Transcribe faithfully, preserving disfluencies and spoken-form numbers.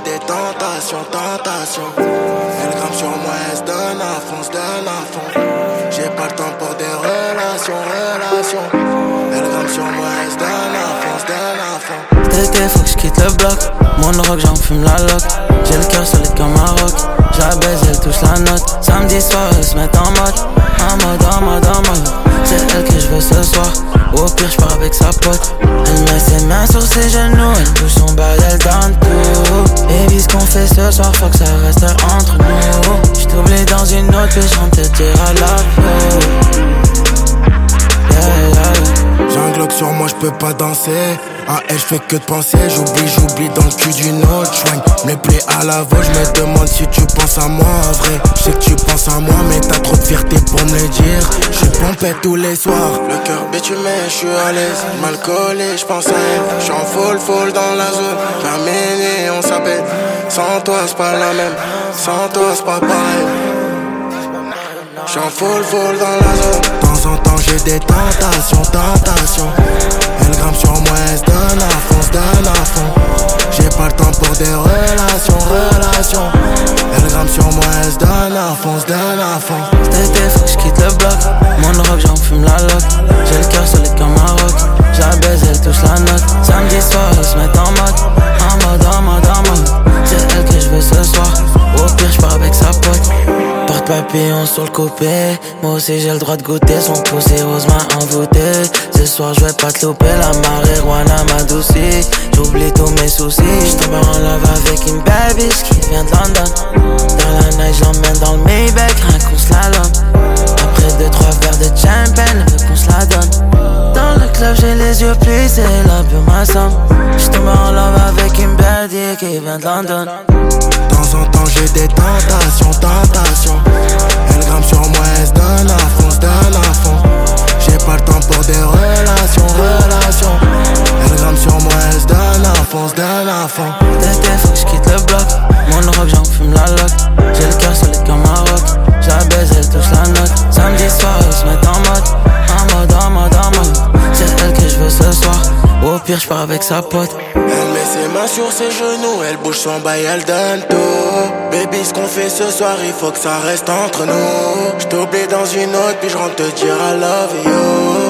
des tentations, tentations. Elle grimpe sur moi, elle se donne à fond, se donne à fond. J'ai pas le temps pour des relations, relations. Elle grimpe sur moi, elle se donne à fond, se donne à fond. Cet été faut que j'quitte le bloc. Mon rock j'en fume la loc. J'ai le cœur solide comme un rock. J'la baise, elle touche la note. Samedi soir elle se met en mode. En mode, en mode, en mode. C'est elle que je veux ce soir. Au pire j'pars avec sa pote. Elle met ses mains sur ses genoux. Elle touche son bail, elle donne tout. Baby ce qu'on fait ce soir faut que ça reste entre nous. J't'oublie dans une autre puis j'rentre te dire à la flow. Yeah, yeah, yeah. J'ai un Glock sur moi, j'peux pas danser. À elle, j'fais que de penser. J'oublie, j'oublie dans le cul d'une autre. J'soigne mes plaies à la voix. J'me demande si tu penses à moi en vrai. J'sais que tu penses à moi, mais t'as trop de fierté pour me le dire. J'suis pompé tous les soirs. Le cœur bitumé, j'suis à l'aise. Mal collé, j'pense à elle. J'suis en full, full dans la zone. La minuit, on s'appelle. Sans toi, c'est pas la même. Sans toi, c'est pas pareil. J'suis en full, full dans la zone. De temps en temps j'ai des tentations, tentations. Elle grimpe sur moi, elle se donne à fond, se donne à fond. J'ai pas le temps pour des relations, relations. Elle grimpe sur moi, elle se donne à fond, se donne à fond. Cet été faut que j'quitte le bloc. Mon rock j'en fume la loc. J'ai le cœur solide comme un rock. J'la baise, elle touche la note. Samedi soir elle se met en mode. En mode, en mode, en mode. C'est elle que je veux ce soir. Au pire j'pars avec sa pote. Porte papillon sur le coupé. Moi aussi j'ai le droit de goûter. Son poussé rose m'a envoûté. Ce soir je vais pas te louper. La marijuana m'adoucit. J'oublie tous mes soucis. J'tombe en love avec une bad bitch qui vient de London. Dans la neige j'emmène dans le Maybach. Rien qu'on slalom. Après deux trois verres de champagne, veut qu'on se la donne. Dans le club j'ai les yeux plissés. La pure ma somme. J'tombe en love avec une bad bitch qui vient de London. De temps en temps j'ai des tentations, tentations. Elle grimpe sur moi, elle se donne à fond, se donne à fond. J'ai pas le temps pour des relations, relations. Elle grimpe sur moi, elle se donne à fond, se donne à fond. D'été faut que j'quitte le bloc. Mon rock j'en fume la loc. J'ai le cœur solide comme un rock. J'la baise, elle touche la note. Samedi soir elle se met en mode. En mode, en mode, en mode. C'est elle que je veux ce soir. Au pire j'pars avec sa pote. Elle met ses mains sur ses genoux, elle bouge son bail, elle donne tout. Baby, ce qu'on fait ce soir, il faut que ça reste entre nous. J't'oublie dans une autre, puis j'rentre te dire I love you.